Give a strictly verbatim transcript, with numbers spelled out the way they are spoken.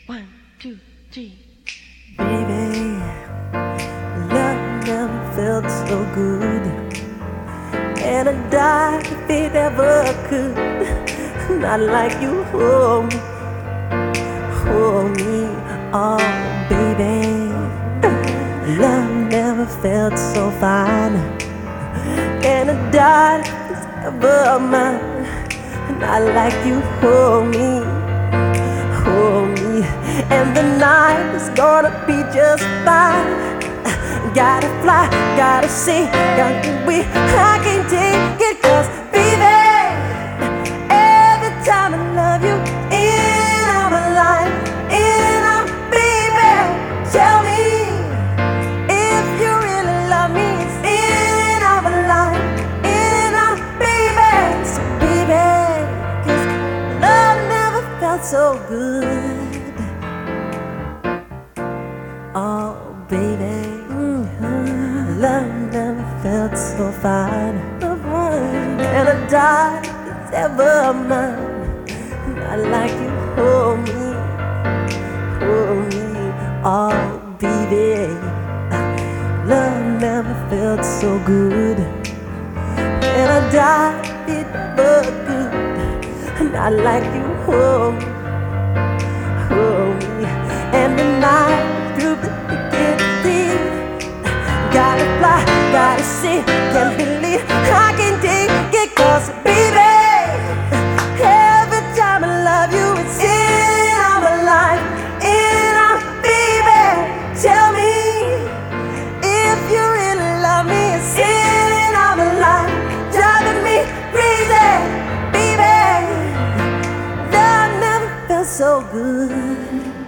One, two, three. Baby, love never felt so good, and I'd die if it ever could. Not like you hold me, hold me, oh baby. Love never felt so fine, and I'd die if it's ever mine. Not like you hold me, hold me, and the night is gonna be just fine. Gotta fly, gotta see, gotta be, I can't take it, cause baby, every time I love you, in out my life, in out, baby, tell me if you really love me, it's in out my life, in out, baby, so baby, cause love never felt so good. Oh, baby, mm-hmm. Love never felt so fine, and I died if it's ever mine. Not like you hold me, hold me, oh, baby. Love never felt so good, and I died if it ever could. Not like you hold me, hold me, and the night through the beginning. Gotta fly, gotta see, can't believe I can take it, cause baby, every time I love you, it's in out my life, in out, baby, tell me if you really love me, it's in out my life, driving me crazy, baby, love never felt so good.